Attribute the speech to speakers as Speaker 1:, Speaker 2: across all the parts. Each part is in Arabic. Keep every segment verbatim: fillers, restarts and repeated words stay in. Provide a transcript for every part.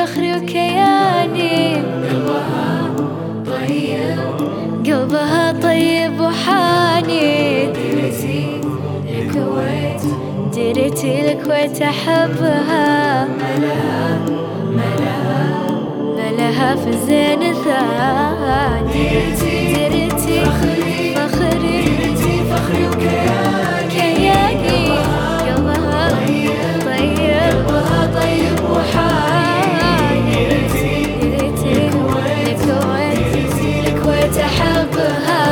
Speaker 1: فخري وكياني.
Speaker 2: قلبها طيب
Speaker 1: قلبها طيب وحاني.
Speaker 2: درتي الكويت
Speaker 1: درتي الكويت أحبها.
Speaker 2: ملها ملها
Speaker 1: ملها في الزين ثاني.
Speaker 2: درتي
Speaker 1: درتي
Speaker 2: فخري
Speaker 1: فخري
Speaker 2: درتي فخري وكياني.
Speaker 1: كياني. قلبها طيب
Speaker 2: قلبها طيب وحاني. درتي
Speaker 1: درتي الكويت
Speaker 2: درتي
Speaker 1: الكويت أحبها.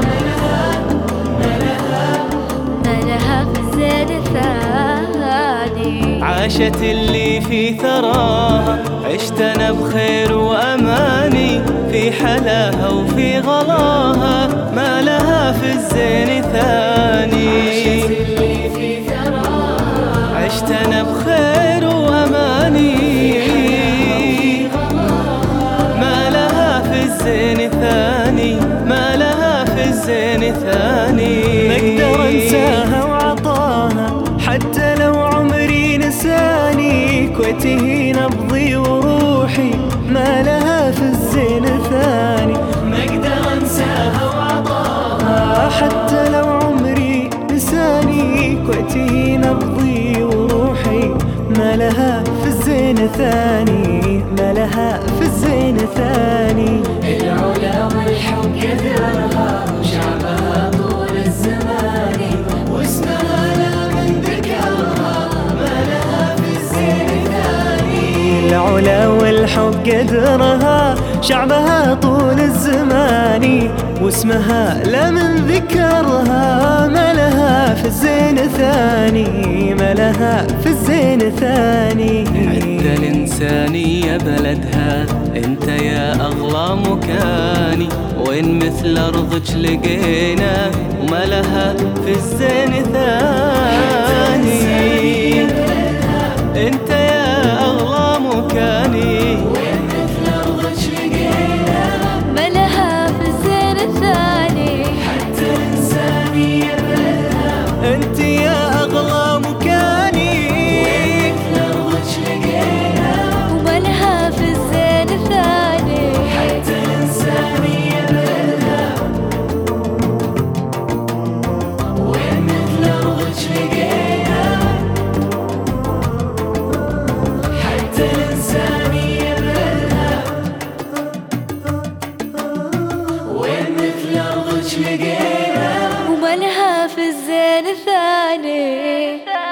Speaker 1: ملها في الزين ثاني.
Speaker 3: عاشت اللي في ثراها، عشت انا بخير واماني، في حلاها وفي غلاها، ما لها في الزين ثاني.
Speaker 2: اللي في ثراها
Speaker 3: عشت انا بخير واماني، ما لها في الزين ثاني، ما لها في الزين ثاني. ما اقدر انساها وعطاها حتى لو عمري نساني، كويتي نبضي وروحي، ما لها في الزين ثاني.
Speaker 2: ما اقدر انساها وعطاها
Speaker 3: حتى لو عمري نساني، كويتي نبضي وروحي، ما لها في الزين ثاني، ما لها في الزين ثاني.
Speaker 2: العلا والحب كثرها وشعبها طول الزمان، واسمها لا من ذكرها، ما لها في الزين ثاني.
Speaker 3: العلا والحب قدرها، شعبها طول الزمان، واسمها لا من ذكرها، ما لها في الزين ثاني، ما لها في الزين ثاني. عد الإنسانية بلدها، انت يا أغلى مكاني، وين مثل أرضك لقينا، وما لها في الزين ثاني. انت يا أغلى مكاني،
Speaker 2: وين مثل أرضك لقينا،
Speaker 1: ملها في الزين ثاني.
Speaker 2: حتى الإنسانية بلدها.
Speaker 3: انت يا أغلى مكاني،
Speaker 2: وين مثل أرضك لقينا،
Speaker 1: وملها في الزين ثاني.
Speaker 2: حتى الإنسانية بلدها. وين مثل أرضك لقينا، حتى الإنسانية بلدها. وين مثل أرضك لقينا،
Speaker 1: وملها في الزين ثاني.